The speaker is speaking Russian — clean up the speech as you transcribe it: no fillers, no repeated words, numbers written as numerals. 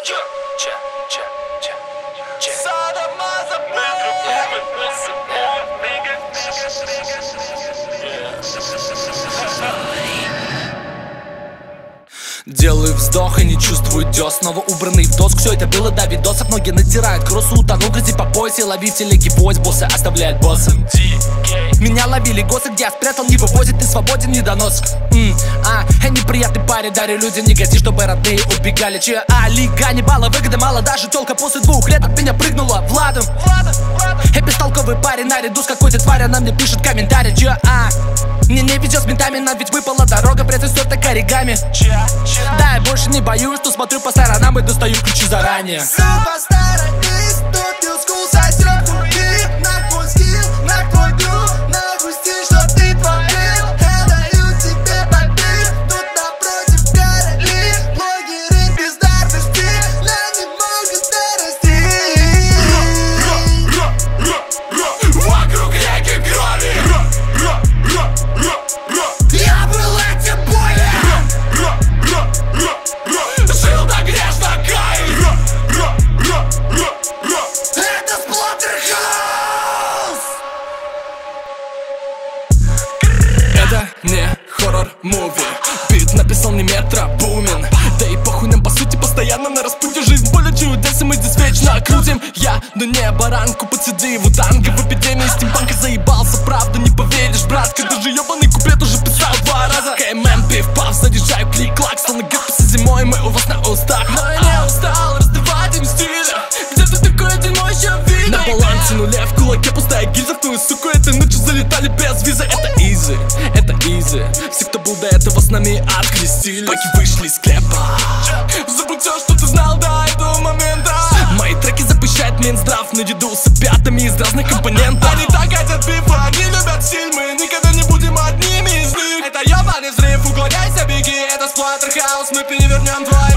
Делаю вздох и не чувствую дёс. Снова убранный в доск, все это было до видосов. Ноги натирают кроссу, утонул грязи по поясе. Лови в телеге войс, босса оставляет боссом. Меня ловили госы, где я спрятал, не вывозит, ты свободен, недонос. Неприятный парень, дарю людям негатив, чтобы родные убегали. Чья лига не балла, выгоды мало, даже тёлка после 2 лет от меня прыгнула Владом. Бестолковый парень наряду с какой-то тварью, она мне пишет комментарий. Чья мне не везет с ментами, нам ведь выпала дорога, прятать стерта оригами. Да, я больше не боюсь, но смотрю по сторонам и достаю ключи заранее. Посторонись, тут ньюскул сосёт курки. На твой скилл, на твой грув, на грусти, что ты творил. Я даю тебе побег, тут напротив короли. Блогеры бездарности, но не могут дорасти. Вокруг реки крови. Я был этим боем. Жил до грешно кайф. Это Splatterhouse. Это не хоррор-муви. Бит написал не Метро Бумин. Да и похуй нам по сути, постоянно на распутье. Жизнь более чудес, и мы здесь вечно крутим. Я, но не баранку, подсиди в танго. В эпидемии стимпанка заебался, правда не поверишь, братка. Даже ебаный куплет уже писал 2 раза. КММ, пив-пав, заряжаю клик-клак. Стал на гэпсе зимой, мы у вас на устах. Но я не устал раздавать им стиля. Где ты такое дерьмо еще видел? На балансе нуля, в кулаке пустая гильза. В твою суку этой ночью залетали без визы. Это изи, это изи. Все, кто был до этого с нами, открестились. Паки вышли из склепа. Забудь все, что ты знал до этого момента. Мои треки запрещает Минздрав. Наряду с опятами из разных компонентов. Они так хотят пива, они любят стиль. Мы никогда не будем одними из них. Это ебаный взрыв, уклоняйся, беги. Это Splatterhouse, мы перевернем твой